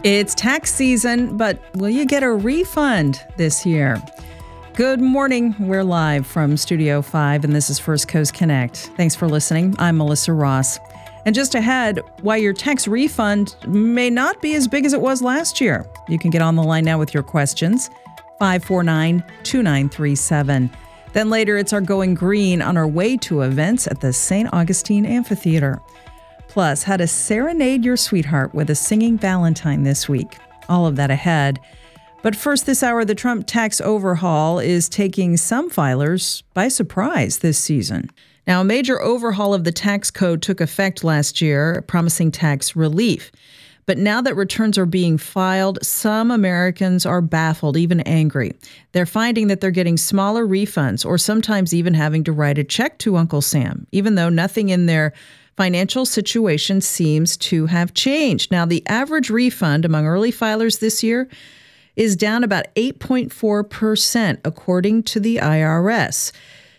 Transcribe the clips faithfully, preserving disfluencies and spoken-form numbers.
It's tax season, but will you get a refund this year? Good morning. We're live from Studio five, and this is First Coast Connect. Thanks for listening. I'm Melissa Ross. And just ahead, why your tax refund may not be as big as it was last year. You can get on the line now with your questions, five four nine, two nine three seven. Then later, it's our Going Green on our way to events at the Saint Augustine Amphitheater. Plus, how to serenade your sweetheart with a singing Valentine this week. All of that ahead. But first this hour, the Trump tax overhaul is taking some filers by surprise this season. Now, a major overhaul of the tax code took effect last year, promising tax relief. But now that returns are being filed, some Americans are baffled, even angry. They're finding that they're getting smaller refunds or sometimes even having to write a check to Uncle Sam, even though nothing in their financial situation seems to have changed. Now, the average refund among early filers this year is down about eight point four percent, according to the I R S.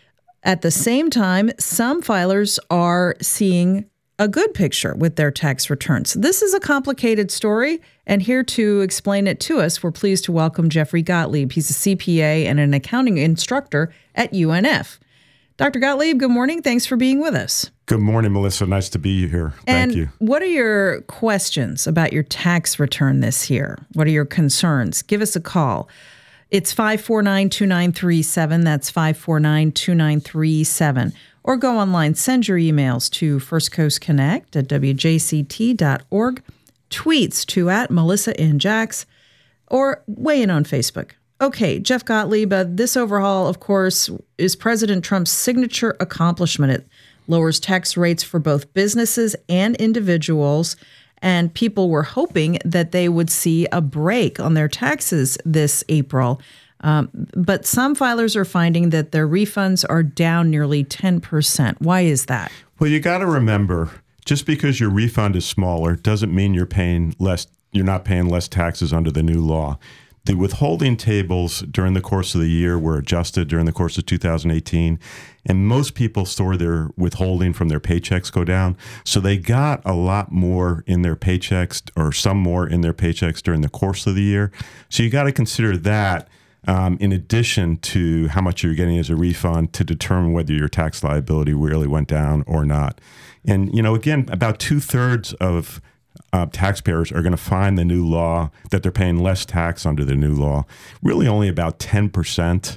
At the same time, some filers are seeing a good picture with their tax returns. This is a complicated story, and here to explain it to us, we're pleased to welcome Jeffrey Gottlieb. He's a C P A and an accounting instructor at U N F. Doctor Gottlieb, good morning. Thanks for being with us. Good morning, Melissa. Nice to be here. Thank and you. What are your questions about your tax return this year? What are your concerns? Give us a call. It's five four nine, two nine three seven. That's five four nine, two nine three seven. Or go online. Send your emails to First Coast Connect at w j c t dot org. Tweets to at Melissa N. Jax. Or weigh in on Facebook. Okay, Jeff Gottlieb, uh, this overhaul, of course, is President Trump's signature accomplishment. It lowers tax rates for both businesses and individuals, and people were hoping that they would see a break on their taxes this April. Um, but some filers are finding that their refunds are down nearly ten percent. Why is that? Well, you got to remember, just because your refund is smaller doesn't mean you're paying less. You're not paying less taxes under the new law. The withholding tables during the course of the year were adjusted during the course of two thousand eighteen, and most people saw their withholding from their paychecks go down. So they got a lot more in their paychecks, or some more in their paychecks during the course of the year. So you got to consider that um, in addition to how much you're getting as a refund to determine whether your tax liability really went down or not. And, you know, again, about two thirds of Uh, taxpayers are going to find the new law that they're paying less tax under the new law. Really only about ten percent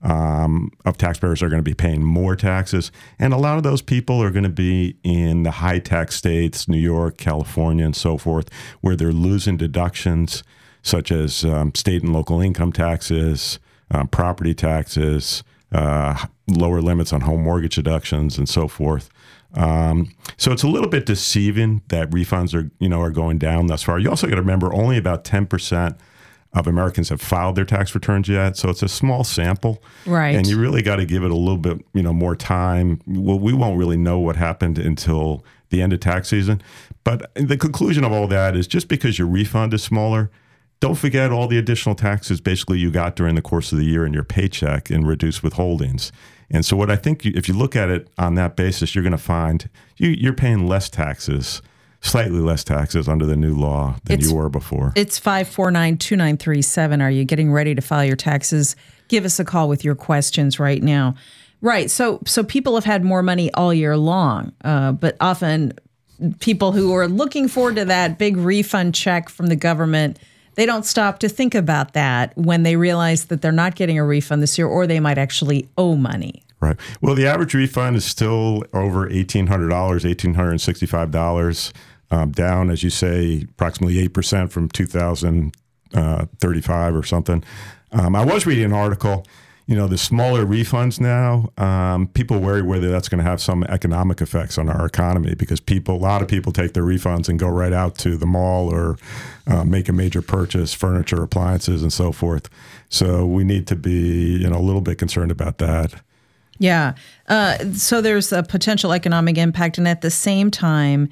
um, of taxpayers are going to be paying more taxes. And a lot of those people are going to be in the high tax states, New York, California, and so forth, where they're losing deductions such as um, state and local income taxes, um, property taxes, uh, lower limits on home mortgage deductions, and so forth. Um, so it's a little bit deceiving that refunds are, you know, are going down thus far. You also got to remember only about ten percent of Americans have filed their tax returns yet. So it's a small sample. Right. And you really got to give it a little bit, you know, more time. Well, we won't really know what happened until the end of tax season. But the conclusion of all that is just because your refund is smaller, don't forget all the additional taxes basically you got during the course of the year in your paycheck and reduced withholdings. And so what I think, you, if you look at it on that basis, you're going to find you, you're paying less taxes, slightly less taxes under the new law than It's, you were before. It's five four nine, two nine three seven. Are you getting ready to file your taxes? Give us a call with your questions right now. Right. So so people have had more money all year long, uh, but often people who are looking forward to that big refund check from the government, they don't stop to think about that when they realize that they're not getting a refund this year, or they might actually owe money. Right. Well, the average refund is still over eighteen hundred dollars, one thousand eight hundred sixty-five dollars, um, down, as you say, approximately eight percent from two thousand thirty-five or something. Um, I was reading an article, you know, the smaller refunds now, um, people worry whether that's going to have some economic effects on our economy, because people, a lot of people take their refunds and go right out to the mall or uh, make a major purchase, furniture, appliances, and so forth. So we need to be, you know, a little bit concerned about that. Yeah. Uh, so there's a potential economic impact. And at the same time,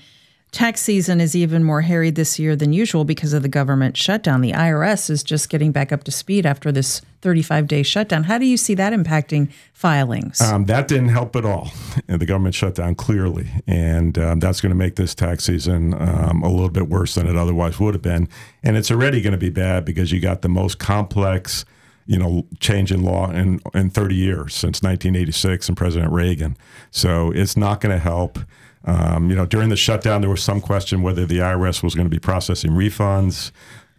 Tax season is even more harried this year than usual because of the government shutdown. The I R S is just getting back up to speed after this thirty-five day shutdown. How do you see that impacting filings? Um, that didn't help at all. The government shutdown clearly, and um, that's going to make this tax season um, a little bit worse than it otherwise would have been. And it's already going to be bad because you got the most complex, you know, change in law in, in thirty years since nineteen eighty-six and President Reagan. So it's not going to help. Um, you know, during the shutdown, there was some question whether the I R S was going to be processing refunds.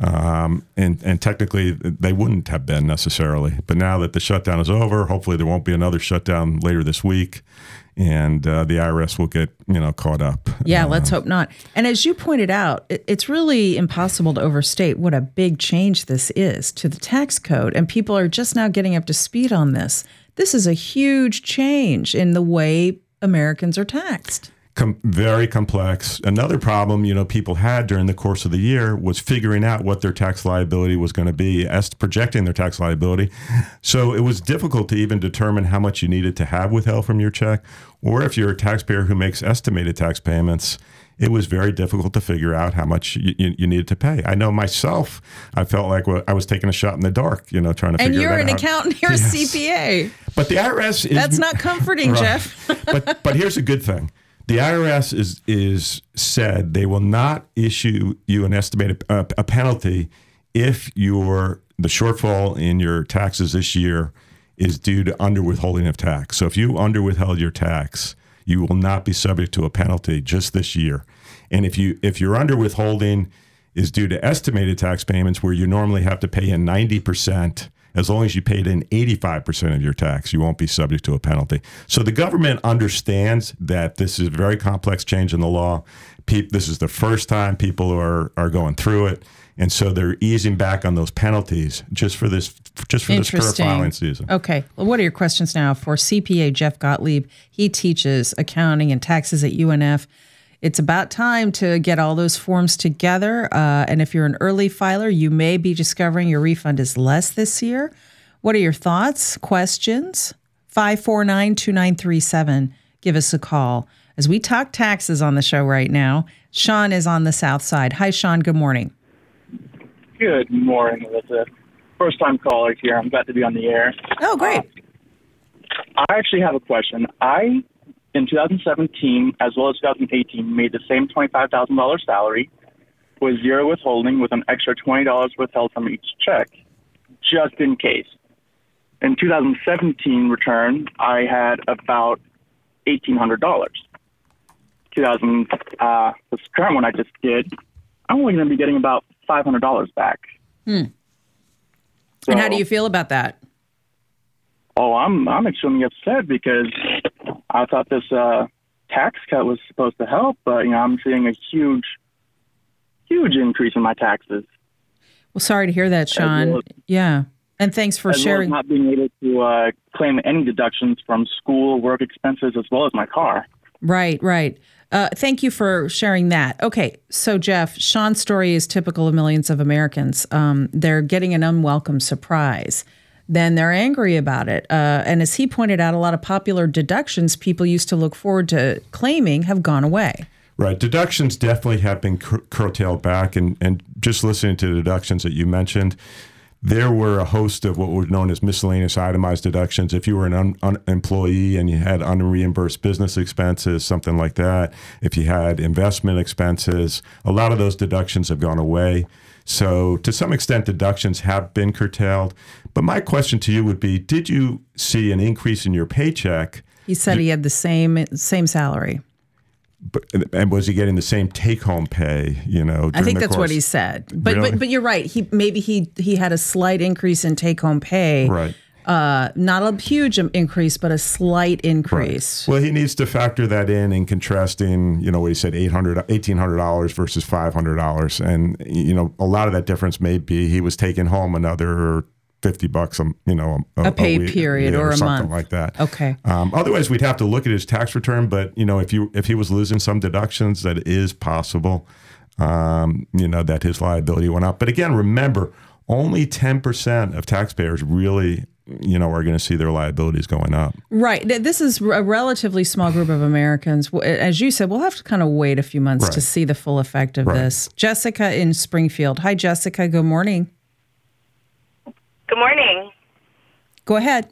Um, and, and technically, they wouldn't have been necessarily. But now that the shutdown is over, hopefully there won't be another shutdown later this week. And uh, the I R S will get, you know, caught up. Yeah, uh, let's hope not. And as you pointed out, it, it's really impossible to overstate what a big change this is to the tax code. And people are just now getting up to speed on this. This is a huge change in the way Americans are taxed. Com- very complex. Another problem, you know, people had during the course of the year was figuring out what their tax liability was going to be, as projecting their tax liability. So it was difficult to even determine how much you needed to have withheld from your check, or if you're a taxpayer who makes estimated tax payments, it was very difficult to figure out how much you, you, you needed to pay. I know myself, I felt like well, I was taking a shot in the dark, you know, trying to and figure that out. And you're an accountant, you're yes. a C P A. But the I R S is... That's not comforting, right. Jeff. but But here's a good thing. The I R S is is said they will not issue you an estimated uh, a penalty if your the shortfall in your taxes this year is due to under withholding of tax. So if you under withheld your tax, you will not be subject to a penalty just this year. And if you if your under withholding is due to estimated tax payments, where you normally have to pay in ninety percent. As long as you paid in eighty-five percent of your tax, you won't be subject to a penalty. So the government understands that this is a very complex change in the law. Pe- this is the first time people are are going through it, and so they're easing back on those penalties just for this just for this current filing season. Okay. Well, what are your questions now for C P A Jeff Gottlieb? He teaches accounting and taxes at U N F. It's about time to get all those forms together. Uh, and if you're an early filer, you may be discovering your refund is less this year. What are your thoughts, questions? five four nine, two nine three seven. Give us a call. As we talk taxes on the show right now, Sean is on the south side. Hi, Sean. Good morning. Good morning, Alyssa. First-time caller here. I'm glad to be on the air. Oh, great. Uh, I actually have a question. I... In two thousand seventeen, as well as two thousand eighteen, made the same twenty-five thousand dollars salary with zero withholding with an extra twenty dollars withheld from each check, just in case. In two thousand seventeen return, I had about eighteen hundred dollars. two thousand, uh, this current one I just did, I'm only going to be getting about five hundred dollars back. Hmm. So, and how do you feel about that? Oh, I'm I'm extremely upset because I thought this uh, tax cut was supposed to help, but you know I'm seeing a huge, huge increase in my taxes. Well, sorry to hear that, Sean. Well as, yeah, and thanks for as sharing. Well as not being able to uh, claim any deductions from school, work expenses, as well as my car. Right, right. Uh, thank you for sharing that. Okay, so Jeff, Sean's story is typical of millions of Americans. Um, they're getting an unwelcome surprise. Then they're angry about it. Uh, and as he pointed out, a lot of popular deductions people used to look forward to claiming have gone away. Right. Deductions definitely have been cur- curtailed back. And, and just listening to the deductions that you mentioned, there were a host of what were known as miscellaneous itemized deductions. If you were an un- un- employee and you had unreimbursed business expenses, something like that, if you had investment expenses, a lot of those deductions have gone away. So to some extent, deductions have been curtailed. But my question to you would be, did you see an increase in your paycheck? He said he had the same same salary. But, and was he getting the same take-home pay? You know, I think that's course? what he said. But, really? but but you're right. He maybe he he had a slight increase in take-home pay. Right. Uh, not a huge increase, but a slight increase. Right. Well, he needs to factor that in in contrasting, you know, what he said, eight hundred dollars, eighteen hundred dollars versus five hundred dollars. And, you know, a lot of that difference may be he was taking home another fifty bucks, a, you know, a, a pay a week, period yeah, or, or a something month. like that. Okay. Um, otherwise, we'd have to look at his tax return. But, you know, if you if he was losing some deductions, that is possible, um, you know, that his liability went up. But again, remember, only ten percent of taxpayers really you know, are going to see their liabilities going up. Right. This is a relatively small group of Americans. As you said, we'll have to kind of wait a few months Right. to see the full effect of Right. this. Jessica in Springfield. Hi, Jessica. Good morning. Good morning. Go ahead.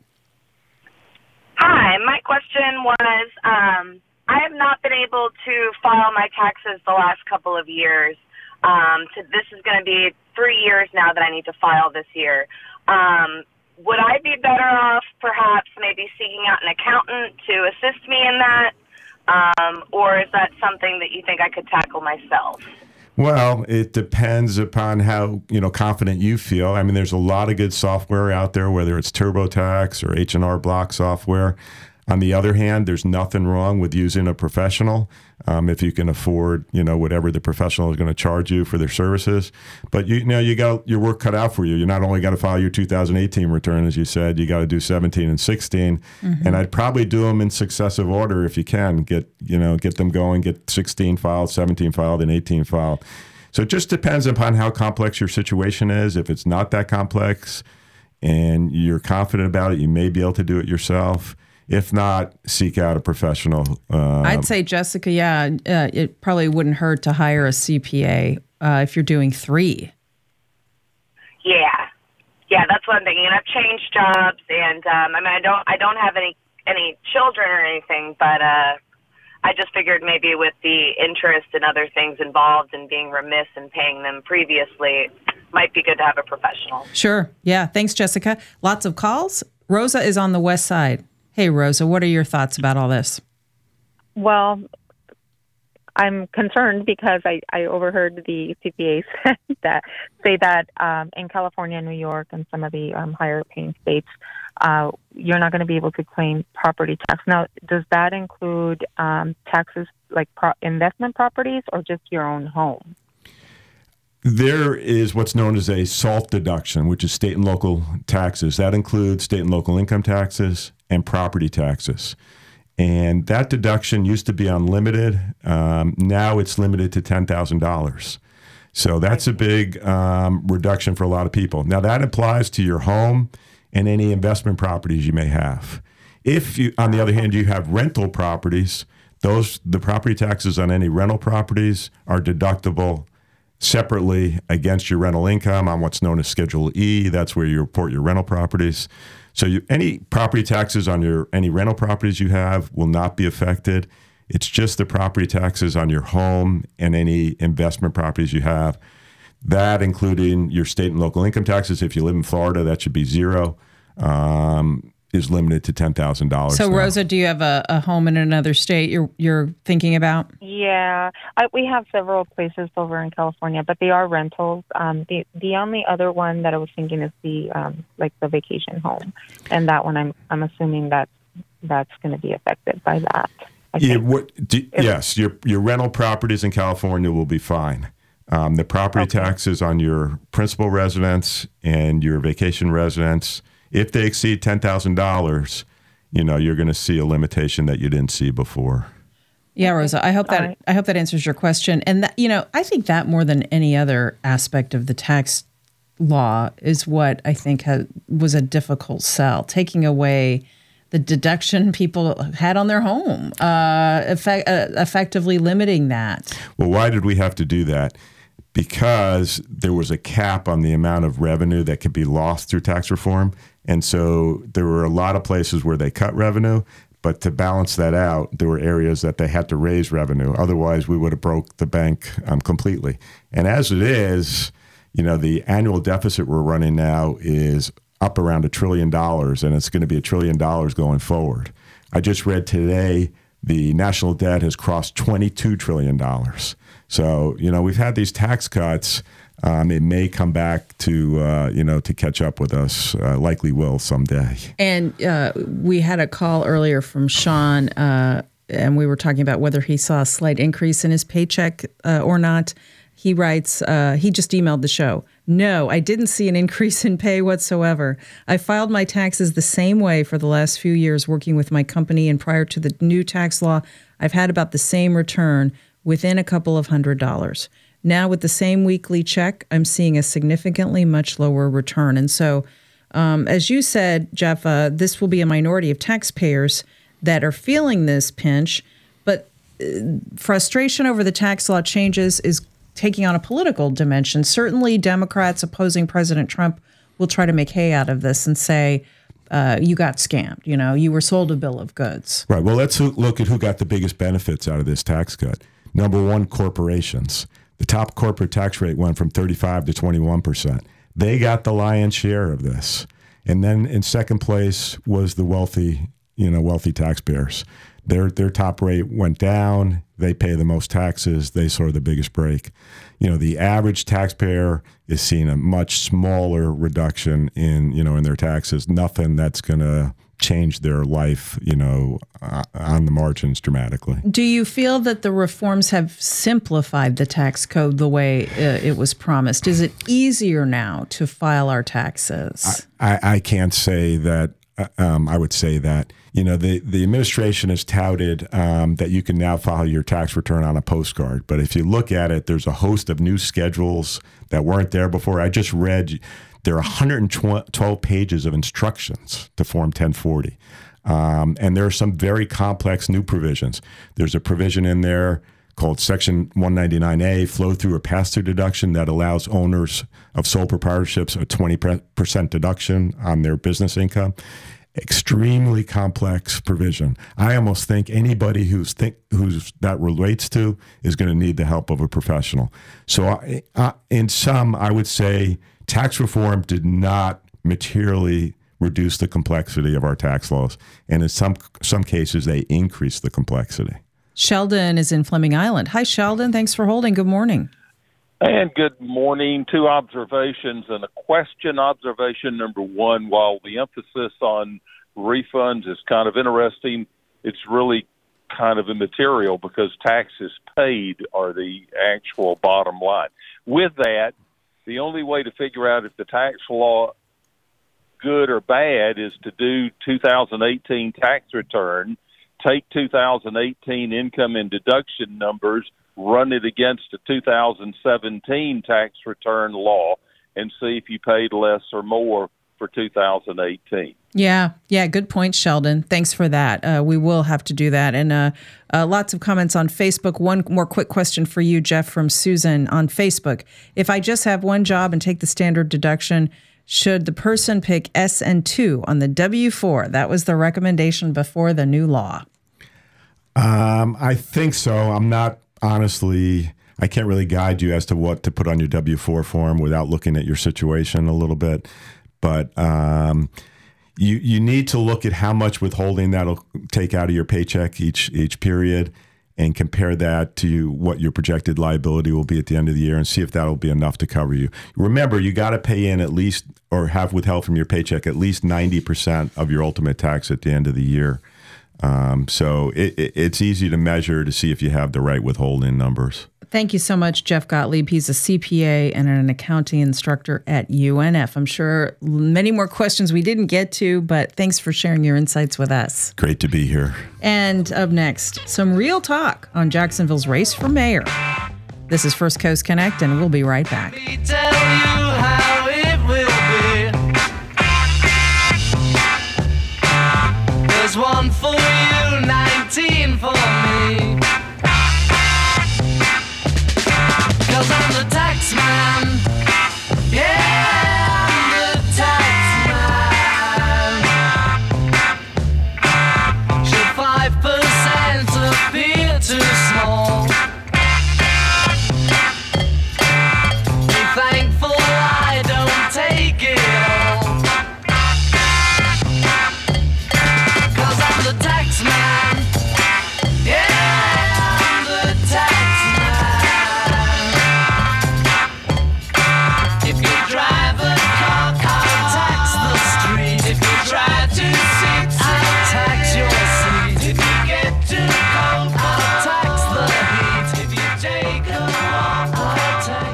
Hi, my question was, um, I have not been able to file my taxes the last couple of years. Um, to, this is going to be three years now that I need to file this year. Um, would I be better off perhaps maybe seeking out an accountant to assist me in that? Um, or is that something that you think I could tackle myself? Well, it depends upon how, you know, confident you feel. I mean, there's a lot of good software out there, whether it's TurboTax or H and R Block software. On the other hand, there's nothing wrong with using a professional um, if you can afford, you know, whatever the professional is going to charge you for their services. But you, you know, you got your work cut out for you. You not only got to file your two thousand eighteen return, as you said, you got to do seventeen and sixteen. Mm-hmm. And I'd probably do them in successive order if you can. Get, you know, get them going, get sixteen filed, seventeen filed, and eighteen filed. So it just depends upon how complex your situation is. If it's not that complex and you're confident about it, you may be able to do it yourself. If not, seek out a professional. Uh, I'd say, Jessica, yeah, uh, it probably wouldn't hurt to hire a C P A uh, if you're doing three. Yeah, yeah, that's what I'm thinking. And I've changed jobs, and um, I mean, I don't, I don't have any any children or anything, but uh, I just figured maybe with the interest and other things involved and being remiss in paying them previously, it might be good to have a professional. Sure. Yeah. Thanks, Jessica. Lots of calls. Rosa is on the west side. Hey, Rosa, what are your thoughts about all this? Well, I'm concerned because I, I overheard the C P As that say that um, in California, New York, and some of the um, higher paying states, uh, you're not going to be able to claim property tax. Now, does that include um, taxes like pro- investment properties or just your own home? There is what's known as a SALT deduction, which is state and local taxes. That includes state and local income taxes and property taxes. And that deduction used to be unlimited. Um, now it's limited to ten thousand dollars. So that's a big um, reduction for a lot of people. Now that applies to your home and any investment properties you may have. If you, on the other hand, you have rental properties, those the property taxes on any rental properties are deductible separately against your rental income on what's known as Schedule E. That's where you report your rental properties. So you, any property taxes on your any rental properties you have will not be affected. It's just the property taxes on your home and any investment properties you have. That, including your state and local income taxes. If you live in Florida, that should be zero. Um, is limited to ten thousand dollars. So, now. Rosa, do you have a, a home in another state you're you're thinking about? Yeah, I, we have several places over in California, but they are rentals. Um, the the only other one that I was thinking is the um, like the vacation home, and that one I'm I'm assuming that that's going to be affected by that. I Yeah, think. what, do, yes, your your rental properties in California will be fine. Um, the property Okay. taxes on your principal residence and your vacation residence, if they exceed ten thousand dollars, you know, you're going to see a limitation that you didn't see before. Yeah, Rosa, I hope that right. I hope that answers your question. And that, you know, I think that more than any other aspect of the tax law is what I think ha- was a difficult sell, taking away the deduction people had on their home, uh, effect, uh, effectively limiting that. Well, why did we have to do that? Because there was a cap on the amount of revenue that could be lost through tax reform. And so there were a lot of places where they cut revenue, but to balance that out, there were areas that they had to raise revenue. Otherwise, we would have broke the bank um, completely. And as it is, you know, the annual deficit we're running now is up around a trillion dollars, and it's going to be a trillion dollars going forward. I just read today the national debt has crossed twenty-two trillion dollars. So, you know, we've had these tax cuts. Um, it may come back to, uh, you know, to catch up with us, uh, likely will someday. And uh, we had a call earlier from Sean, uh, and we were talking about whether he saw a slight increase in his paycheck uh, or not. He writes, uh, he just emailed the show. No, I didn't see an increase in pay whatsoever. I filed my taxes the same way for the last few years working with my company, and prior to the new tax law, I've had about the same return within a couple of hundred dollars. Now with the same weekly check, I'm seeing a significantly much lower return. And so Um, as you said, Jeff, uh, this will be a minority of taxpayers that are feeling this pinch, but uh, frustration over the tax law changes is taking on a political dimension. Certainly, Democrats opposing President Trump will try to make hay out of this and say, uh, you got scammed. You know, you were sold a bill of goods. Right. Well, let's look at who got the biggest benefits out of this tax cut. Number one, corporations. The top corporate tax rate went from thirty-five to twenty-one percent. They got the lion's share of this. And then in second place was the wealthy, you know, wealthy taxpayers. Their their top rate went down. They pay the most taxes. They saw the biggest break. You know, the average taxpayer is seeing a much smaller reduction in, you know, in their taxes. Nothing that's going to change their life, you know, uh, on the margins dramatically. Do you feel that the reforms have simplified the tax code the way uh, it was promised? Is it easier now to file our taxes? I, I, I can't say that. Um, I would say that, you know, the, the administration has touted um, that you can now file your tax return on a postcard. But if you look at it, there's a host of new schedules that weren't there before. I just read there are one hundred twelve pages of instructions to Form ten forty. Um, and there are some very complex new provisions. There's a provision in there called Section one ninety-nine A, flow-through or pass-through deduction, that allows owners of sole proprietorships a twenty percent deduction on their business income. Extremely complex provision. I almost think anybody who's think who's that relates to is going to need the help of a professional. So I, I, in sum, I would say tax reform did not materially reduce the complexity of our tax laws. And in some some cases, they increased the complexity. Sheldon is in Fleming Island. Hi, Sheldon. Thanks for holding. Good morning. And good morning. Two observations and a question. Observation number one, while the emphasis on refunds is kind of interesting, it's really kind of immaterial because taxes paid are the actual bottom line. With that, the only way to figure out if the tax law good or bad is to do two thousand eighteen tax return, take two thousand eighteen income and deduction numbers, run it against a two thousand seventeen tax return law, and see if you paid less or more for two thousand eighteen. Yeah, yeah, good point, Sheldon. Thanks for that. Uh, we will have to do that. And uh, uh, lots of comments on Facebook. One more quick question for you, Jeff, from Susan on Facebook. If I just have one job and take the standard deduction, should the person pick S N two on the W four? That was the recommendation before the new law. Um, I think so. I'm not, honestly, I can't really guide you as to what to put on your W four form without looking at your situation a little bit. But um, you you need to look at how much withholding that'll take out of your paycheck each each period and compare that to what your projected liability will be at the end of the year and see if that'll be enough to cover you. Remember, you got to pay in at least or have withheld from your paycheck at least ninety percent of your ultimate tax at the end of the year. Um, so it, it, it's easy to measure to see if you have the right withholding numbers. Thank you so much, Jeff Gottlieb. He's a C P A and an accounting instructor at U N F. I'm sure many more questions we didn't get to, but thanks for sharing your insights with us. Great to be here. And up next, some real talk on Jacksonville's race for mayor. This is First Coast Connect, and we'll be right back. Let me tell you how it will be. There's one for you, nineteen for me. Cause I'm the tax man. Yeah, I'm the tax man. Should five percent appear too small? Be thankful I don't take it all. Cause I'm the tax man. Yeah, I'm the tax man. If you drive a car, I'll tax the street. If you try to sit, I'll tax your seat. If you get too cold, I'll tax the heat. If you take a walk, I'll tax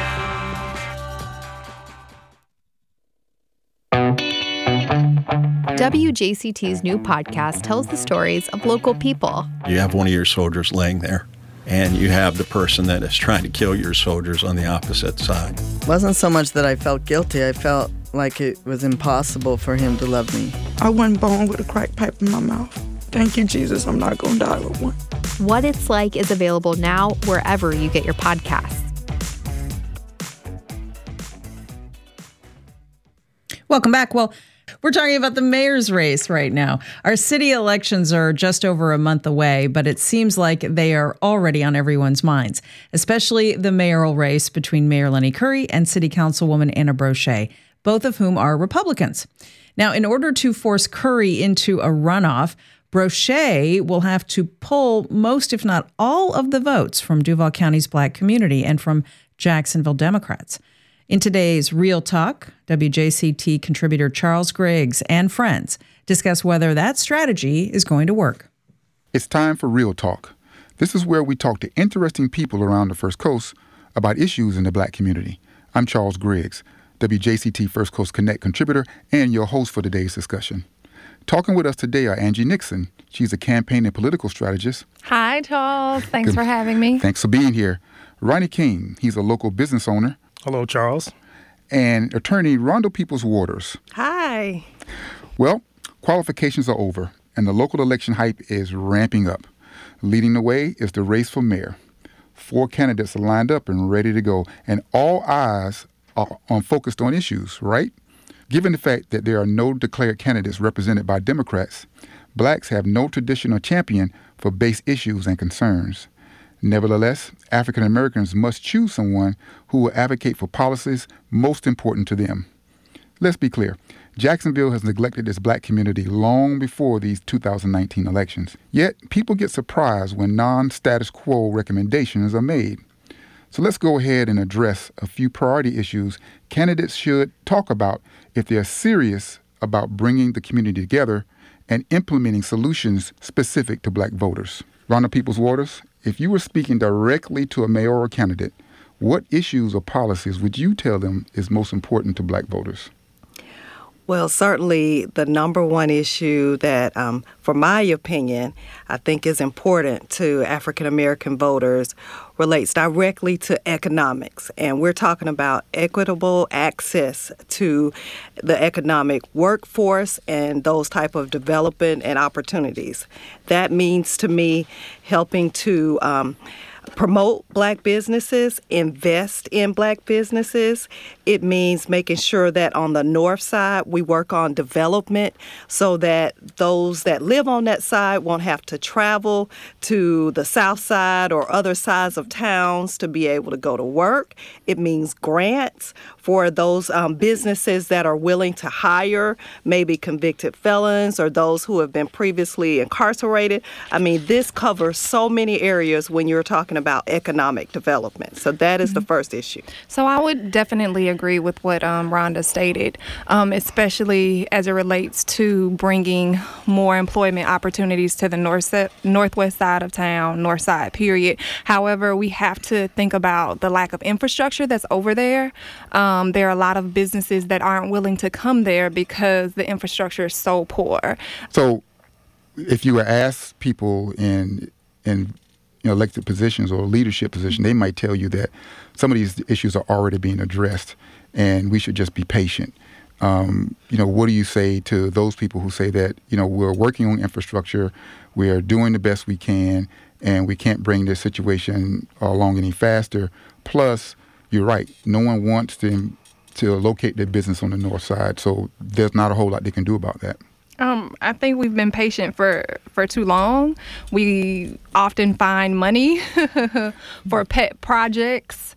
your feet. W J C T's new podcast tells the stories of local people. You have one of your soldiers laying there, and you have the person that is trying to kill your soldiers on the opposite side. It wasn't so much that I felt guilty. I felt like it was impossible for him to love me. I wasn't born with a crack pipe in my mouth. Thank you, Jesus, I'm not going to die with one. What It's Like is available now wherever you get your podcasts. Welcome back. Well, we're talking about the mayor's race right now. Our city elections are just over a month away, but it seems like they are already on everyone's minds, especially the mayoral race between Mayor Lenny Curry and City Councilwoman Anna Brochet, both of whom are Republicans. Now, in order to force Curry into a runoff, Brochet will have to pull most, if not all, of the votes from Duval County's Black community and from Jacksonville Democrats. In today's Real Talk, W J C T contributor Charles Griggs and friends discuss whether that strategy is going to work. It's time for Real Talk. This is where we talk to interesting people around the First Coast about issues in the Black community. I'm Charles Griggs, W J C T First Coast Connect contributor and your host for today's discussion. Talking with us today are Angie Nixon. She's a campaign and political strategist. Hi, Charles. Thanks Good. for having me. Thanks for being here. Ronnie King, he's a local business owner. Hello, Charles. And attorney Rhonda Peoples-Waters. Hi. Well, qualifications are over, and the local election hype is ramping up. Leading the way is the race for mayor. Four candidates are lined up and ready to go, and all eyes are on focused on issues, right? Given the fact that there are no declared candidates represented by Democrats, Blacks have no traditional champion for base issues and concerns. Nevertheless, African Americans must choose someone who will advocate for policies most important to them. Let's be clear. Jacksonville has neglected its Black community long before these two thousand nineteen elections. Yet, people get surprised when non-status quo recommendations are made. So let's go ahead and address a few priority issues candidates should talk about if they're serious about bringing the community together and implementing solutions specific to Black voters. Rhonda Peoples-Waters, if you were speaking directly to a mayoral candidate, what issues or policies would you tell them is most important to Black voters? Well, certainly the number one issue that, um, for my opinion, I think is important to African American voters relates directly to economics. And we're talking about equitable access to the economic workforce and those type of development and opportunities. That means to me helping to um, promote Black businesses, invest in Black businesses. It means making sure that on the north side, we work on development so that those that live on that side won't have to travel to the south side or other sides of towns to be able to go to work. It means grants for those um, businesses that are willing to hire maybe convicted felons or those who have been previously incarcerated. I mean, this covers so many areas when you're talking about economic development. So that is mm-hmm. the first issue. So I would definitely agree with what um, Rhonda stated, um, especially as it relates to bringing more employment opportunities to the north se- northwest side of town, north side, period. However, we have to think about the lack of infrastructure that's over there. Um, there are a lot of businesses that aren't willing to come there because the infrastructure is so poor. So if you were asked people in in you know, elected positions or leadership positions, they might tell you that some of these issues are already being addressed and we should just be patient. Um, you know, what do you say to those people who say that, you know, we're working on infrastructure, we are doing the best we can, and we can't bring this situation along any faster? Plus, you're right, no one wants to, to locate their business on the north side, so there's not a whole lot they can do about that. Um, I think we've been patient for, for too long. We often find money for pet projects,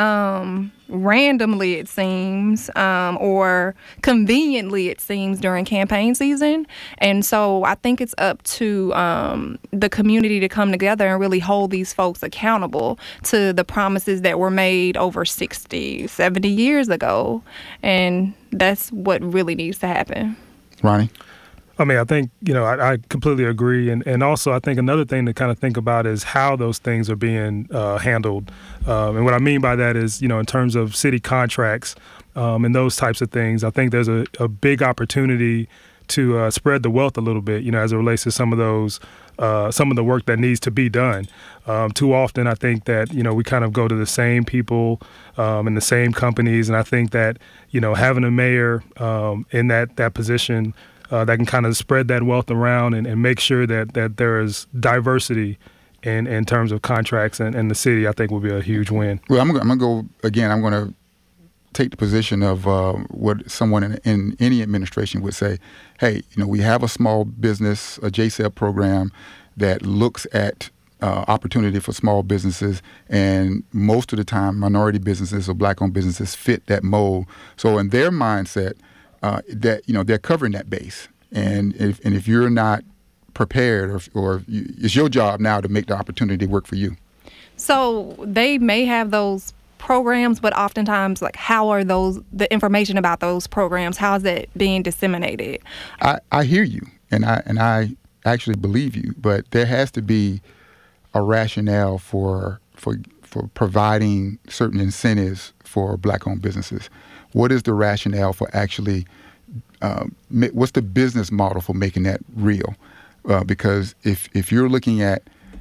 um, randomly it seems, um, or conveniently it seems during campaign season. And so I think it's up to um, the community to come together and really hold these folks accountable to the promises that were made over sixty, seventy years ago. And that's what really needs to happen. Ronnie? I mean, I think, you know, I, I completely agree. And, and also, I think another thing to kind of think about is how those things are being uh, handled. Um, and what I mean by that is, you know, in terms of city contracts um, and those types of things, I think there's a, a big opportunity to uh, spread the wealth a little bit, you know, as it relates to some of those, uh, some of the work that needs to be done. Um, too often, I think that, you know, we kind of go to the same people um, and the same companies. And I think that, you know, having a mayor um, in that, that position uh, that can kind of spread that wealth around and, and make sure that, that there is diversity in, in terms of contracts and, and the city, I think will be a huge win. Well, I'm, I'm going to go, again, I'm going to take the position of uh, what someone in, in any administration would say, hey, you know, we have a small business, a J S E B program that looks at uh, opportunity for small businesses, and most of the time minority businesses or black-owned businesses fit that mold. So in their mindset, uh, that, you know, they're covering that base. And if, and if you're not prepared, or, or you, it's your job now to make the opportunity work for you. So they may have those programs, but oftentimes, like, how are those, the information about those programs, how is it being disseminated? I, I hear you, and I and I actually believe you, but there has to be a rationale for for for providing certain incentives for black-owned businesses. What is the rationale for actually, uh, what's the business model for making that real? Uh, because if if you're looking at,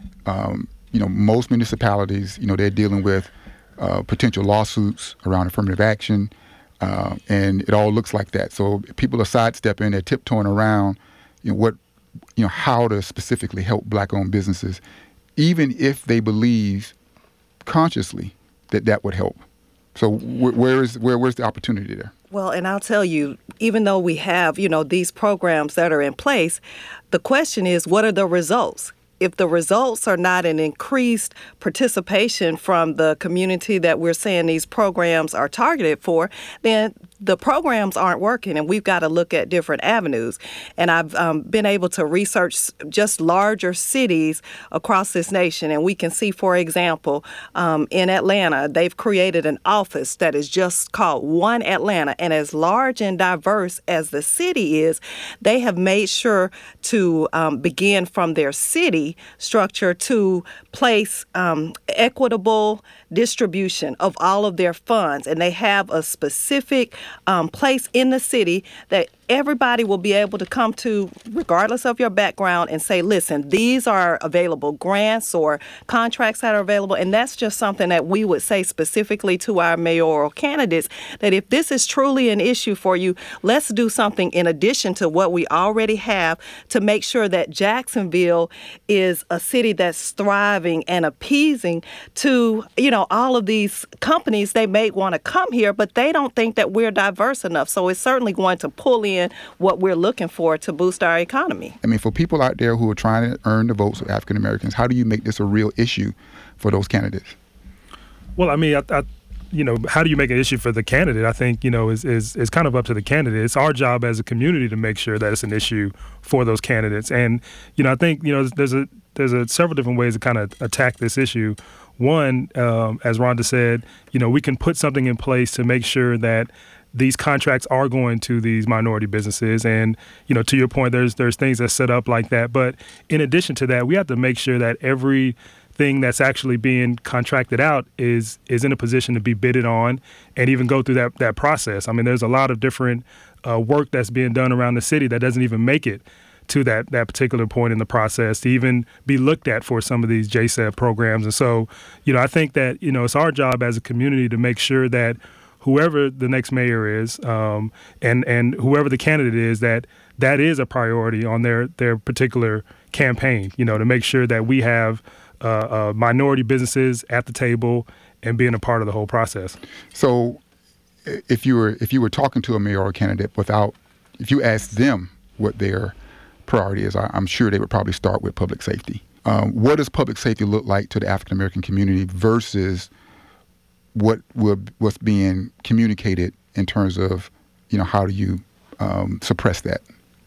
um, you know, most municipalities, you know, they're dealing with Uh, potential lawsuits around affirmative action, uh, and it all looks like that. So people are sidestepping, they're tiptoeing around, you know, what, you know, how to specifically help black-owned businesses, even if they believe consciously that that would help. So wh- where is where where's the opportunity there? Well, and I'll tell you, even though we have, you know, these programs that are in place, the question is, what are the results? If the results are not an increased participation from the community that we're saying these programs are targeted for, then the programs aren't working, and we've got to look at different avenues. And I've um, been able to research just larger cities across this nation, and we can see, for example, um, in Atlanta, they've created an office that is just called One Atlanta, and as large and diverse as the city is, they have made sure to um, begin from their city structure to place um, equitable distribution of all of their funds, and they have a specific um, place in the city that everybody will be able to come to regardless of your background and say, listen, these are available grants or contracts that are available. And that's just something that we would say specifically to our mayoral candidates, that if this is truly an issue for you, let's do something in addition to what we already have to make sure that Jacksonville is a city that's thriving and appeasing to, you know, all of these companies. They may want to come here, but they don't think that we're diverse enough. So it's certainly going to pull in what we're looking for to boost our economy. I mean, for people out there who are trying to earn the votes of African Americans, how do you make this a real issue for those candidates? Well, I mean, I, I, you know, how do you make an issue for the candidate? I think, you know, is, is is kind of up to the candidate. It's our job as a community to make sure that it's an issue for those candidates. And, you know, I think, you know, there's a there's a several different ways to kind of attack this issue. One, um, as Rhonda said, you know, we can put something in place to make sure that these contracts are going to these minority businesses. And, you know, to your point, there's there's things that set up like that. But in addition to that, we have to make sure that everything that's actually being contracted out is is in a position to be bidded on and even go through that, that process. I mean, there's a lot of different uh, work that's being done around the city that doesn't even make it to that, that particular point in the process to even be looked at for some of these J S E B programs. And so, you know, I think that, you know, it's our job as a community to make sure that whoever the next mayor is, um, and and whoever the candidate is, that that is a priority on their their particular campaign. You know, to make sure that we have uh, uh, minority businesses at the table and being a part of the whole process. So, if you were if you were talking to a mayoral candidate without, if you asked them what their priority is, I, I'm sure they would probably start with public safety. Um, what does public safety look like to the African American community versus what would, what's being communicated in terms of, you know, how do you um, suppress that?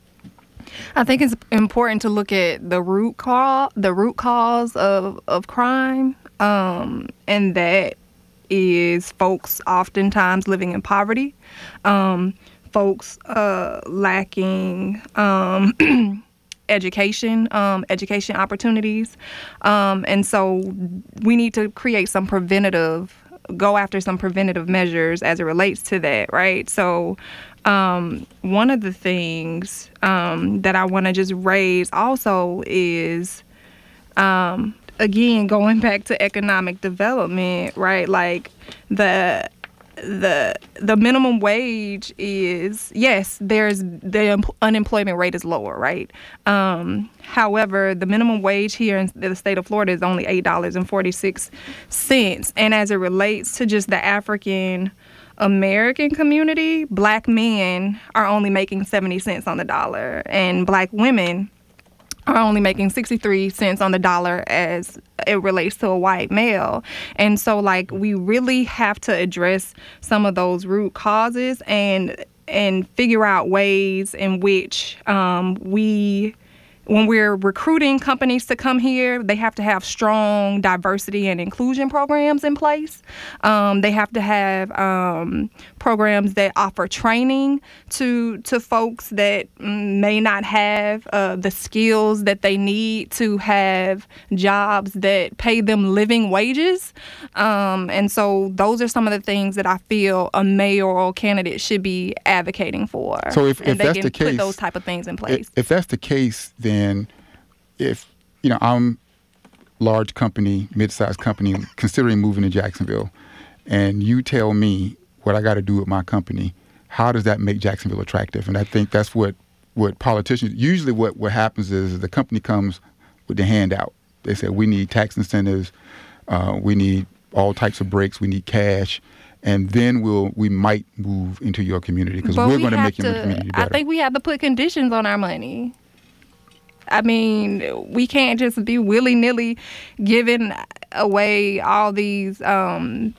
I think it's important to look at the root cause, the root cause of, of crime, um, and that is folks oftentimes living in poverty, um, folks uh, lacking um, education, um, education opportunities, um, and so we need to create some preventative go after some preventative measures as it relates to that, right? So um, one of the things um, that I want to just raise also is, um, again, going back to economic development, right? Like the the the minimum wage is, yes, there's the um, unemployment rate is lower, right? Um, however, the minimum wage here in the state of Florida is only eight dollars and forty-six cents. And as it relates to just the African American community, black men are only making seventy cents on the dollar, and black women are only making sixty-three cents on the dollar as it relates to a white male. And so, like, we really have to address some of those root causes and and figure out ways in which um, we, when we're recruiting companies to come here, they have to have strong diversity and inclusion programs in place. Um, they have to have um, programs that offer training to to folks that may not have uh, the skills that they need to have jobs that pay them living wages. Um, and so those are some of the things that I feel a mayoral candidate should be advocating for. So if, and if they that's can the case, put those type of things in place. If, if that's the case, then if, you know, I'm large company, mid-sized company, considering moving to Jacksonville, and you tell me what I got to do with my company, how does that make Jacksonville attractive? And I think that's what, what politicians, usually what, what happens is the company comes with the handout. They say, we need tax incentives, uh, we need all types of breaks, we need cash, and then we'll we might move into your community because we're we going to make have your to- community better. I think we have to put conditions on our money. I mean, we can't just be willy-nilly giving away all these, um,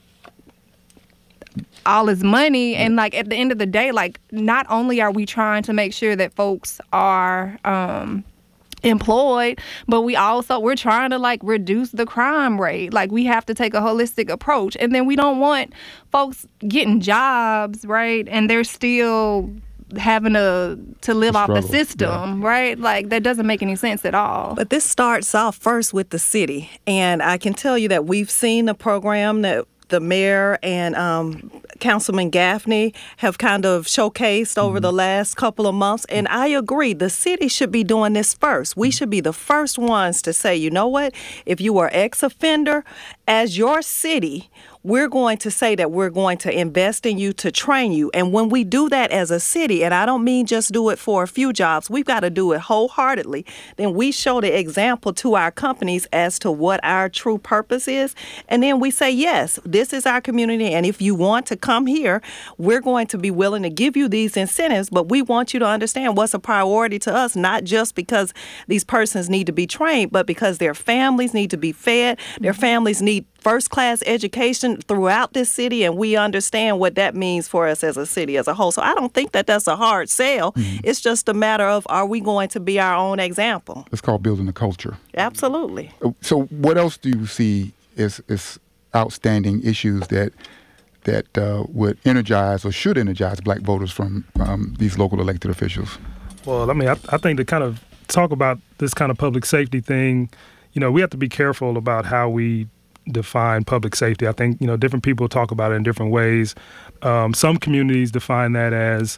all this money. And, like, at the end of the day, like, not only are we trying to make sure that folks are um, employed, but we also, we're trying to, like, reduce the crime rate. Like, we have to take a holistic approach. And then we don't want folks getting jobs, right? And they're still having to to live off the system, right? Like, that doesn't make any sense at all. But this starts off first with the city. And I can tell you that we've seen the program that the mayor and um, Councilman Gaffney have kind of showcased over mm-hmm. the last couple of months. And I agree, the city should be doing this first. We should be the first ones to say, you know what, if you are ex-offender, as your city, we're going to say that we're going to invest in you to train you. And when we do that as a city, and I don't mean just do it for a few jobs, we've got to do it wholeheartedly, then we show the example to our companies as to what our true purpose is. And then we say, yes, this is our community. And if you want to come here, we're going to be willing to give you these incentives. But we want you to understand what's a priority to us, not just because these persons need to be trained, but because their families need to be fed. Their families need first-class education throughout this city, and we understand what that means for us as a city as a whole. So I don't think that that's a hard sell. Mm-hmm. It's just a matter of, are we going to be our own example? It's called building a culture. Absolutely. So what else do you see as, as outstanding issues that that uh, would energize or should energize black voters from um, these local elected officials? Well, I mean, I, I think to kind of talk about this kind of public safety thing, you know, we have to be careful about how we define public safety. I think, you know, different people talk about it in different ways. Um, some communities define that as,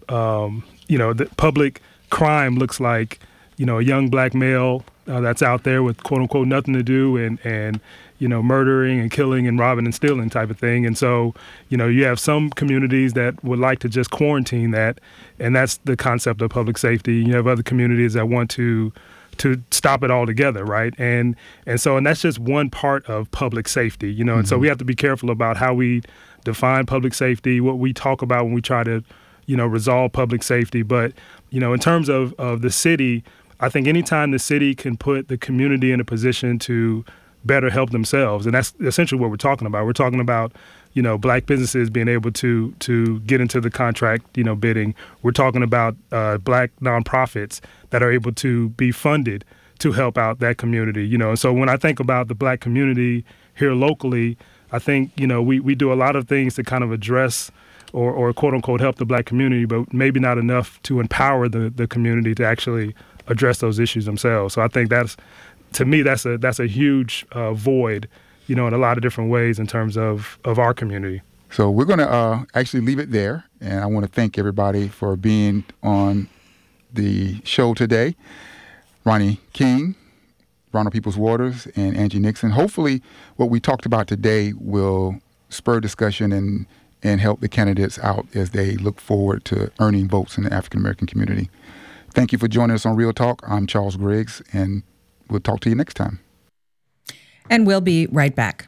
um, you know, the public crime looks like, you know, a young black male uh, that's out there with quote unquote nothing to do and, and, you know, murdering and killing and robbing and stealing type of thing. And so, you know, you have some communities that would like to just quarantine that, and that's the concept of public safety. You have other communities that want to to stop it altogether, right? And and so, and that's just one part of public safety, you know, and mm-hmm. so we have to be careful about how we define public safety, what we talk about when we try to, you know, resolve public safety. But, you know, in terms of, of the city, I think anytime the city can put the community in a position to better help themselves, and that's essentially what we're talking about. We're talking about, you know, black businesses being able to to get into the contract, you know, bidding. We're talking about uh, black nonprofits that are able to be funded to help out that community, you know. And so when I think about the black community here locally, I think, you know, we, we do a lot of things to kind of address or, or quote unquote help the black community, but maybe not enough to empower the, the community to actually address those issues themselves. So I think that's, to me, that's a that's a huge uh, void, you you know, in a lot of different ways in terms of, of our community. So we're going to uh, actually leave it there. And I want to thank everybody for being on the show today. Ronnie King, Ronald Peoples Waters, and Angie Nixon. Hopefully what we talked about today will spur discussion and, and help the candidates out as they look forward to earning votes in the African American community. Thank you for joining us on Real Talk. I'm Charles Griggs, and we'll talk to you next time. And we'll be right back.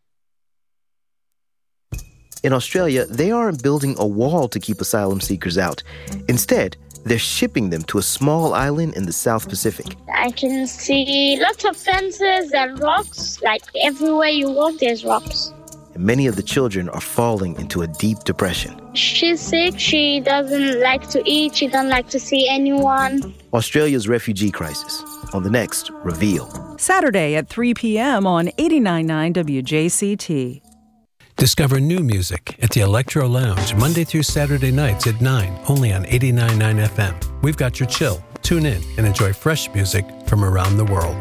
In Australia, they aren't building a wall to keep asylum seekers out. Instead, they're shipping them to a small island in the South Pacific. I can see lots of fences and rocks. Like everywhere you walk, there's rocks. And many of the children are falling into a deep depression. She's sick. She doesn't like to eat. She doesn't like to see anyone. Australia's refugee crisis on the next Reveal. Saturday at three p.m. on eighty-nine point nine W J C T. Discover new music at the Electro Lounge Monday through Saturday nights at nine, only on eighty-nine point nine F M. We've got your chill. Tune in and enjoy fresh music from around the world.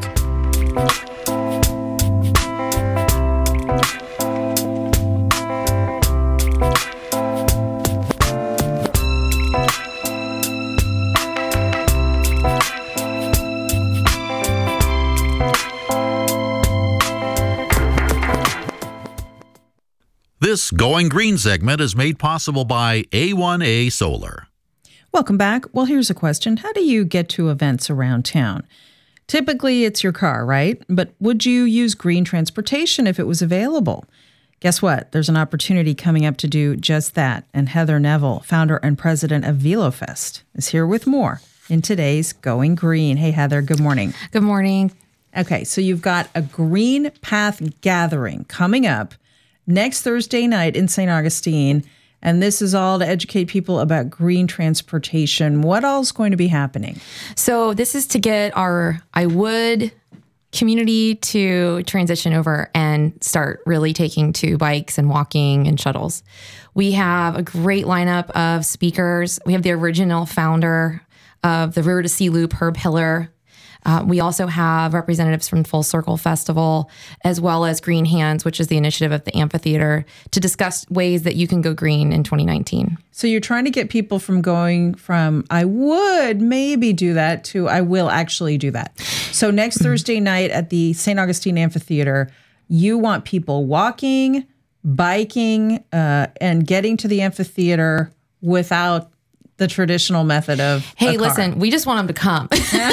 This Going Green segment is made possible by A one A Solar. Welcome back. Well, here's a question. How do you get to events around town? Typically, it's your car, right? But would you use green transportation if it was available? Guess what? There's an opportunity coming up to do just that. And Heather Neville, founder and president of VeloFest, is here with more in today's Going Green. Hey, Heather, good morning. Good morning. Okay, so you've got a Green Path gathering coming up next Thursday night in Saint Augustine, and this is all to educate people about green transportation. What else is going to be happening? So this is to get our I Would community to transition over and start really taking to bikes and walking and shuttles. We have a great lineup of speakers. We have the original founder of the River to Sea Loop, Herb Hiller. Uh, we also have representatives from Full Circle Festival, as well as Green Hands, which is the initiative of the amphitheater, to discuss ways that you can go green in twenty nineteen. So you're trying to get people from going from, I would maybe do that, to I will actually do that. So next Thursday night at the Saint Augustine Amphitheater, you want people walking, biking, uh, and getting to the amphitheater without the traditional method of hey, listen, we just want them to come.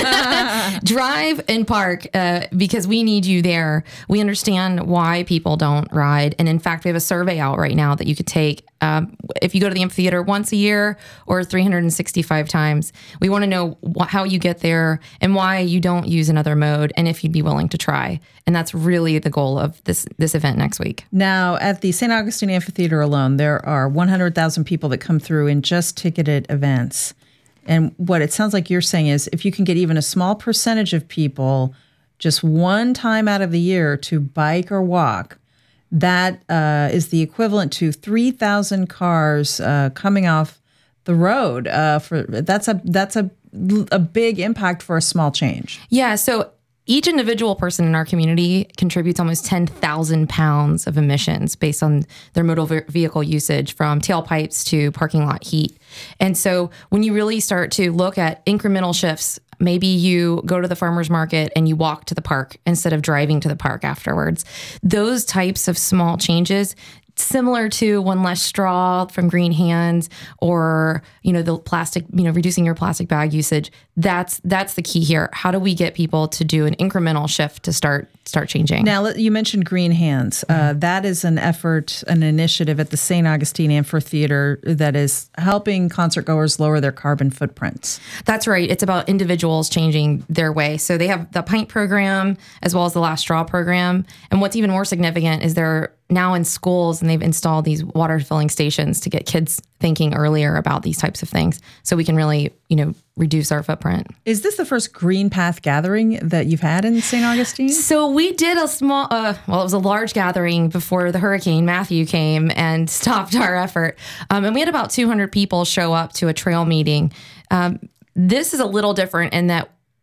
Drive and park uh, because we need you there. We understand why people don't ride. And in fact, we have a survey out right now that you could take um, if you go to the amphitheater once a year or three hundred sixty-five times. We want to know wh- how you get there and why you don't use another mode and if you'd be willing to try. And that's really the goal of this, this event next week. Now, at the Saint Augustine Amphitheater alone, there are one hundred thousand people that come through in just ticketed events. And what it sounds like you're saying is if you can get even a small percentage of people just one time out of the year to bike or walk, that uh, is the equivalent to three thousand cars uh, coming off the road. Uh, for that's a that's a, a big impact for a small change. Yeah, so each individual person in our community contributes almost ten thousand pounds of emissions based on their motor vehicle usage, from tailpipes to parking lot heat. And so when you really start to look at incremental shifts, maybe you go to the farmer's market and you walk to the park instead of driving to the park afterwards. Those types of small changes, similar to one less straw from Green Hands, or, you know, the plastic, you know, reducing your plastic bag usage. That's that's the key here. How do we get people to do an incremental shift to start start changing? Now, you mentioned Green Hands. Uh, that is an effort, an initiative at the Saint Augustine Amphitheater that is helping concertgoers lower their carbon footprints. That's right. It's about individuals changing their way. So they have the Pint program as well as the Last Straw program. And what's even more significant is they're now in schools and they've installed these water filling stations to get kids thinking earlier about these types of things so we can really, you know, reduce our footprint. Is this the first Green Path gathering that you've had in Saint Augustine? So we did a small, uh, well, it was a large gathering before the hurricane Matthew came and stopped our effort. Um, and we had about two hundred people show up to a trail meeting. Um, this is a little different in that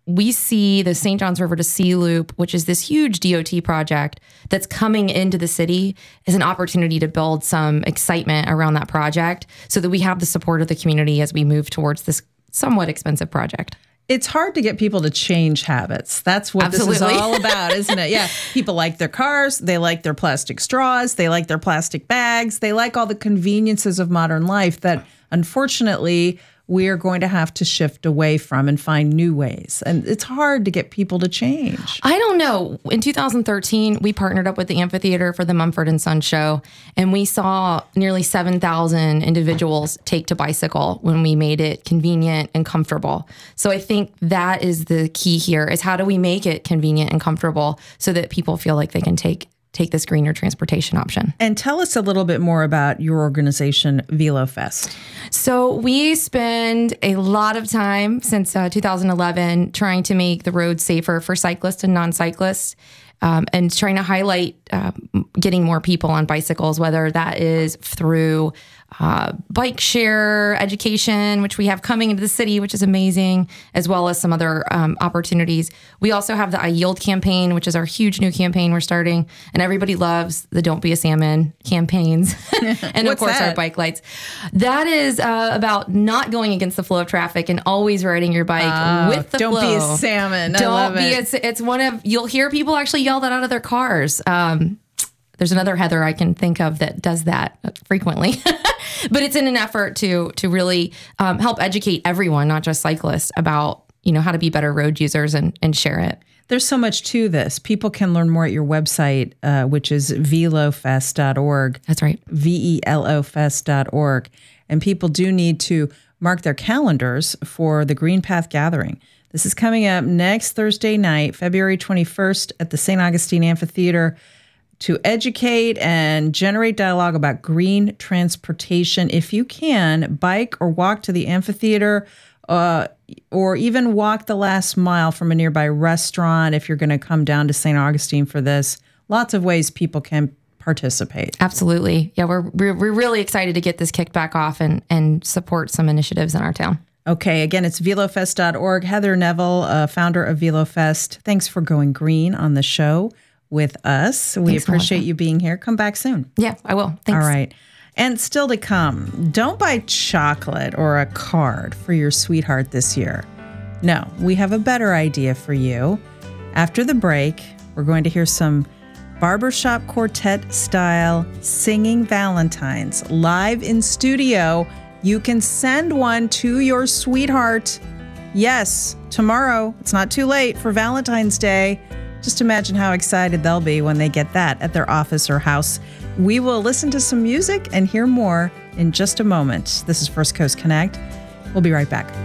we see the Saint Johns River to Sea Loop, which is this huge D O T project that's coming into the city, as an opportunity to build some excitement around that project so that we have the support of the community as we move towards this somewhat expensive project. It's hard to get people to change habits. That's what Absolutely. this is all about, isn't it? Yeah. People like their cars. They like their plastic straws. They like their plastic bags. They like all the conveniences of modern life that, unfortunately, we are going to have to shift away from and find new ways. And it's hard to get people to change. I don't know. In two thousand thirteen, we partnered up with the amphitheater for the Mumford and Son show, and we saw nearly seven thousand individuals take to bicycle when we made it convenient and comfortable. So I think that is the key here, is how do we make it convenient and comfortable so that people feel like they can take take this greener transportation option. And tell us a little bit more about your organization, VeloFest. So we spend a lot of time since uh, two thousand eleven trying to make the roads safer for cyclists and non-cyclists, um, and trying to highlight uh, getting more people on bicycles, whether that is through uh, bike share education, which we have coming into the city, which is amazing, as well as some other um, opportunities. We also have the I Yield campaign, which is our huge new campaign we're starting, and everybody loves the Don't Be a Salmon campaigns. And of course, that? our bike lights. That is uh, about not going against the flow of traffic and always riding your bike Oh, with the don't flow. be a salmon. I Don't love be. it. It's, it's one of, you'll hear people actually yell that out of their cars. Um, there's another Heather I can think of that does that frequently. But it's in an effort to to really um, help educate everyone, not just cyclists, about, you know, how to be better road users and, and share it. There's so much to this. People can learn more at your website, uh, which is velofest dot org. That's right. V E L O fest dot org. And people do need to mark their calendars for the Green Path Gathering. This is coming up next Thursday night, February twenty-first, at the Saint Augustine Amphitheater, to educate and generate dialogue about green transportation. If you can, bike or walk to the amphitheater, uh, or even walk the last mile from a nearby restaurant if you're going to come down to Saint Augustine for this. Lots of ways people can participate. Absolutely. Yeah, we're, we're, we're really excited to get this kicked back off and, and support some initiatives in our town. Okay, again, it's velofest dot org. Heather Neville, uh, founder of VeloFest, thanks for going green on the show with us. We Thanks, appreciate Melissa. you being here. Come back soon. Yeah, I will. Thanks. All right. And still to come, don't buy chocolate or a card for your sweetheart this year. No, we have a better idea for you. After the break, we're going to hear some barbershop quartet style singing Valentines live in studio. You can send one to your sweetheart. Yes, tomorrow. It's not too late for Valentine's Day. Just imagine how excited they'll be when they get that at their office or house. We will listen to some music and hear more in just a moment. This is First Coast Connect. We'll be right back.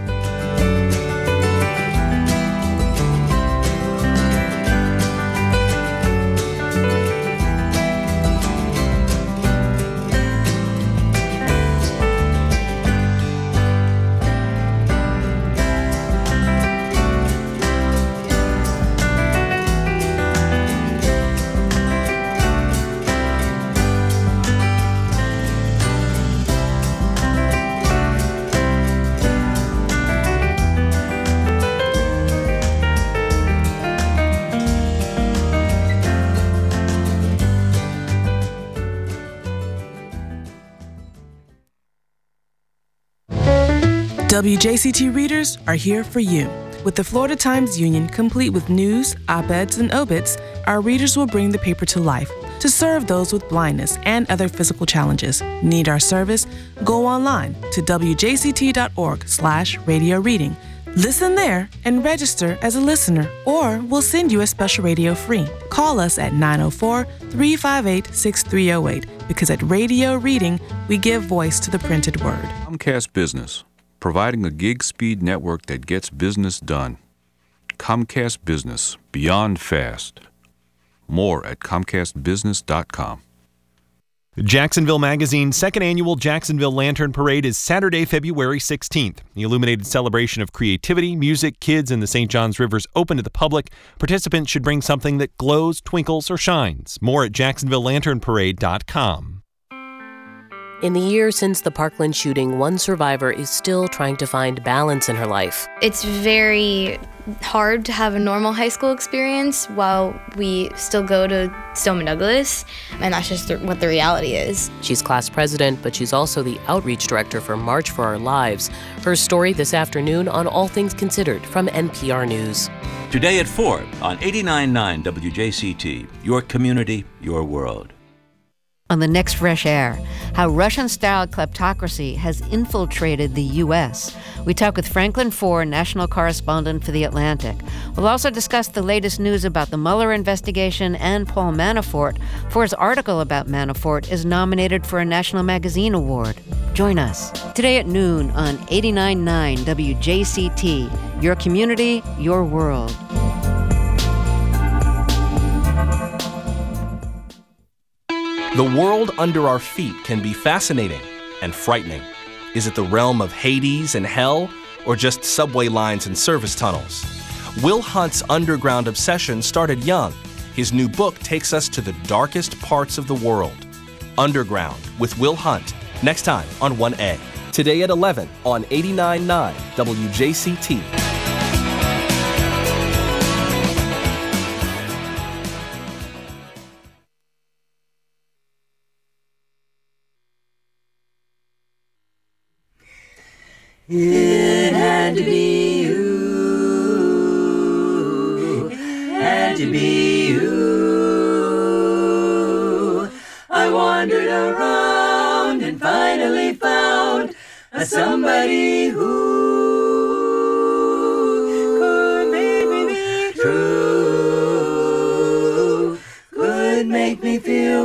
W J C T readers are here for you. With the Florida Times Union complete with news, op-eds, and obits, our readers will bring the paper to life to serve those with blindness and other physical challenges. Need our service? Go online to w j c t dot org slash radio reading. Listen there and register as a listener, or we'll send you a special radio free. Call us at nine oh four, three five eight, six three oh eight, because at Radio Reading, we give voice to the printed word. Comcast Business, providing a gig speed network that gets business done. Comcast Business, beyond fast. More at comcast business dot com. Jacksonville Magazine's second annual Jacksonville Lantern Parade is Saturday, February sixteenth. The illuminated celebration of creativity, music, kids, and the Saint Johns River is open to the public. Participants should bring something that glows, twinkles, or shines. More at jacksonville lantern parade dot com. In the year since the Parkland shooting, one survivor is still trying to find balance in her life. It's very hard to have a normal high school experience while we still go to Stoneman Douglas, and that's just what the reality is. She's class president, but she's also the outreach director for March for Our Lives. Her story this afternoon on All Things Considered from N P R News. Today at four on eighty-nine point nine W J C T, your community, your world. On the next Fresh Air, how Russian-style kleptocracy has infiltrated the U S. We talk with Franklin Foer, national correspondent for The Atlantic. We'll also discuss the latest news about the Mueller investigation and Paul Manafort. Foer's article about Manafort is nominated for a National Magazine Award. Join us today at noon on eighty-nine point nine W J C T, your community, your world. The world under our feet can be fascinating and frightening. Is it the realm of Hades and hell, or just subway lines and service tunnels? Will Hunt's underground obsession started young. His new book takes us to the darkest parts of the world. Underground with Will Hunt, next time on one A. Today at eleven on eighty-nine point nine W J C T. It had to be you, had to be you. I wandered around and finally found a somebody who could make me be true, could make me feel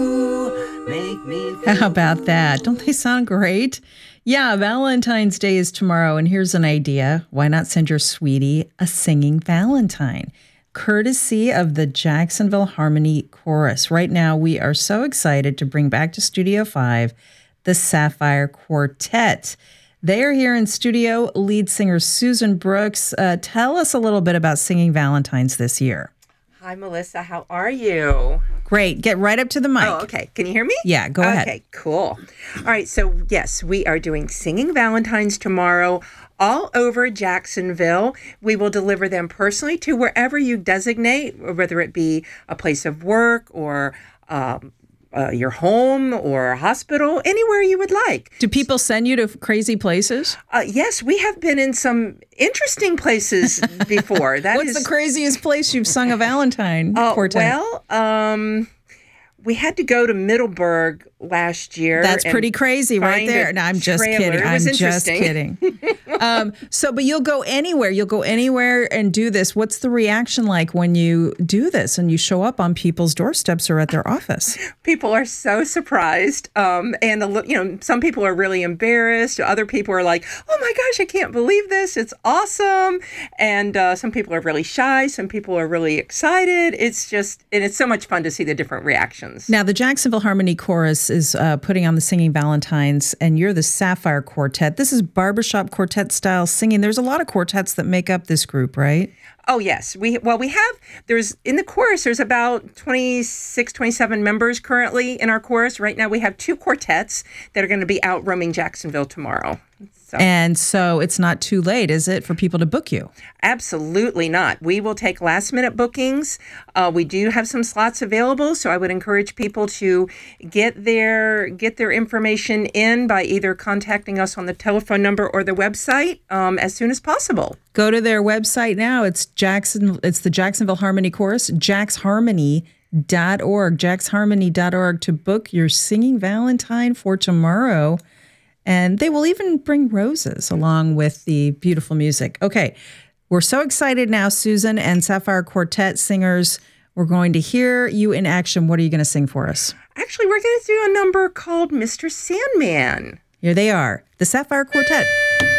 blue, make me feel How about that? Don't they sound great? Yeah, Valentine's Day is tomorrow, and here's an idea. Why not send your sweetie a singing Valentine? Courtesy of the Jacksonville Harmony Chorus. Right now, we are so excited to bring back to Studio five the Sapphire Quartet. They are here in studio, lead singer Susan Brooks. Uh, tell us a little bit about singing Valentines this year. Hi, Melissa. How are you? Great. Get right up to the mic. Oh, okay. Can you hear me? Yeah, go ahead. Okay, cool. All right. So, yes, we are doing Singing Valentines tomorrow all over Jacksonville. We will deliver them personally to wherever you designate, whether it be a place of work or um, uh, your home or a hospital, anywhere you would like. Do people send you to crazy places? Uh, yes, we have been in some interesting places before. That What's is, the craziest place you've sung a Valentine uh, quartet? Well, um, we had to go to Middleburg last year. That's and pretty crazy right find there. a No, I'm just trailer. kidding. It I'm was just interesting. kidding. um, so, but you'll go anywhere. You'll go anywhere and do this. What's the reaction like when you do this and you show up on people's doorsteps or at their office? People are so surprised. Um, and, a, li- you know, some people are really embarrassed. Other people are like, oh my gosh, I can't believe this. It's awesome. And uh, some people are really shy. Some people are really excited. It's just, and it's so much fun to see the different reactions. Now, the Jacksonville Harmony Chorus is uh, putting on the Singing Valentines, and you're the Sapphire Quartet. This is barbershop quartet style singing. There's a lot of quartets that make up this group, right? Oh, yes. We Well, we have, there's, in the chorus, there's about twenty-six, twenty-seven members currently in our chorus. Right now, we have two quartets that are going to be out roaming Jacksonville tomorrow. So. And so it's not too late, is it, for people to book you? Absolutely not. We will take last minute bookings. Uh, we do have some slots available, so I would encourage people to get their get their information in by either contacting us on the telephone number or the website um, as soon as possible. Go to their website now. It's Jackson. It's the Jacksonville Harmony Chorus, jax harmony dot org, jax harmony dot org to book your Singing Valentine for tomorrow. And they will even bring roses along with the beautiful music. Okay, we're so excited now, Susan and Sapphire Quartet singers. We're going to hear you in action. What are you going to sing for us? Actually, we're going to do a number called Mister Sandman. Here they are, the Sapphire Quartet.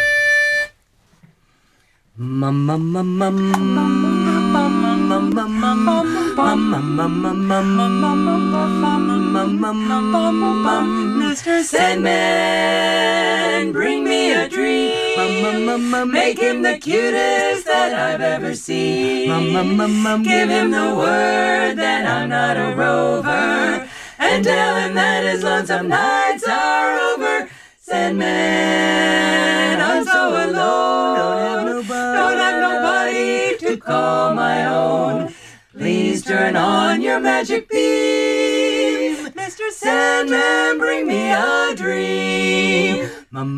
Mister Sandman, bring me a dream. Make him the cutest that I've ever seen. Give him the word that I'm not a rover, and tell him that his lonesome nights are over. Sandman, I'm so alone, don't have nobody, don't have nobody to call my own. Please turn on your magic beam, Mister Sandman, bring me a dream.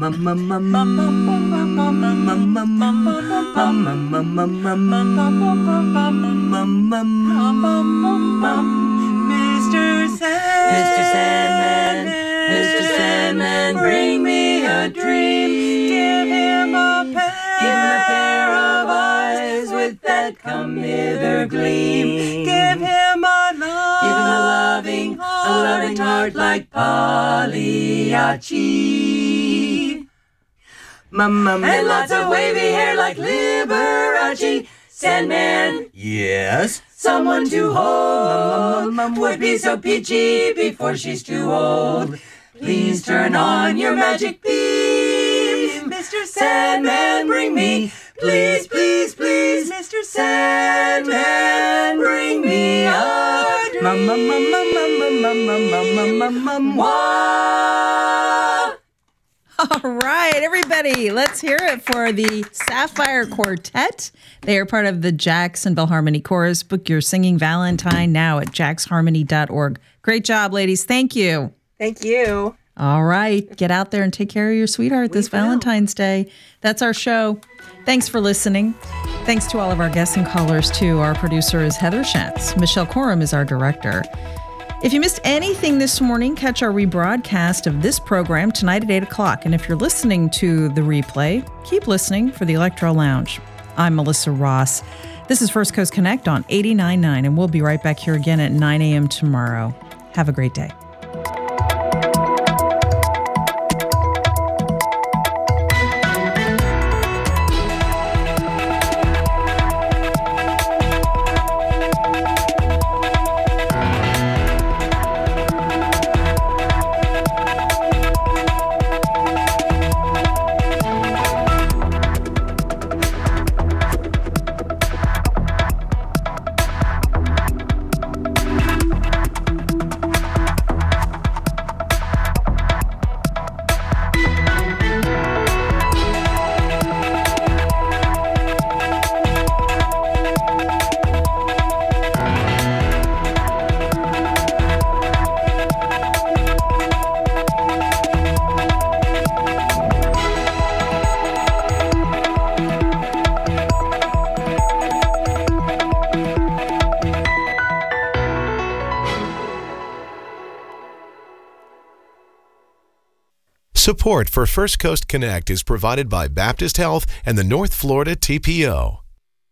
Mister Sandman, Mister Sandman, Mister Sandman, bring me a dream. Give him a pair, give him a pair of eyes with that come hither gleam. Give him a love, give him a loving, a loving heart like Pagliacci. And lots of wavy hair like Liberace. Sandman, yes, someone to hold would be so peachy before she's too old. Please turn on your magic beam, Mister Sandman, bring me, please, please, please, Mister Sandman, bring me a dream. All right, everybody, let's hear it for the Sapphire Quartet. They are part of the Jacksonville Harmony Chorus. Book your singing Valentine now at jax harmony dot org. Great job, ladies. Thank you. Thank you. All right, get out there and take care of your sweetheart this Valentine's Day. That's our show. Thanks for listening. Thanks to all of our guests and callers, too. Our producer is Heather Schatz. Michelle Corum is our director. If you missed anything this morning, catch our rebroadcast of this program tonight at eight o'clock. And if you're listening to the replay, keep listening for the Electro Lounge. I'm Melissa Ross. This is First Coast Connect on eighty-nine point nine, and we'll be right back here again at nine a.m. tomorrow. Have a great day. Support for First Coast Connect is provided by Baptist Health and the North Florida T P O.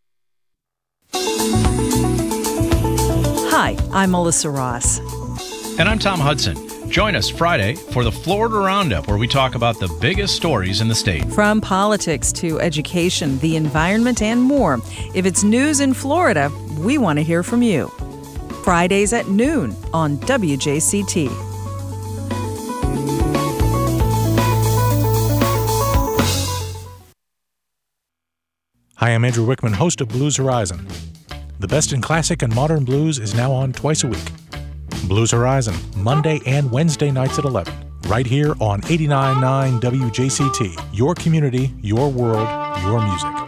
Hi, I'm Melissa Ross. And I'm Tom Hudson. Join us Friday for the Florida Roundup, where we talk about the biggest stories in the state. From politics to education, the environment, and more. If it's news in Florida, we want to hear from you. Fridays at noon on W J C T. Hi, I'm Andrew Wickman, host of Blues Horizon. The best in classic and modern blues is now on twice a week. Blues Horizon, Monday and Wednesday nights at eleven, right here on eighty-nine point nine W J C T. Your community, your world, your music.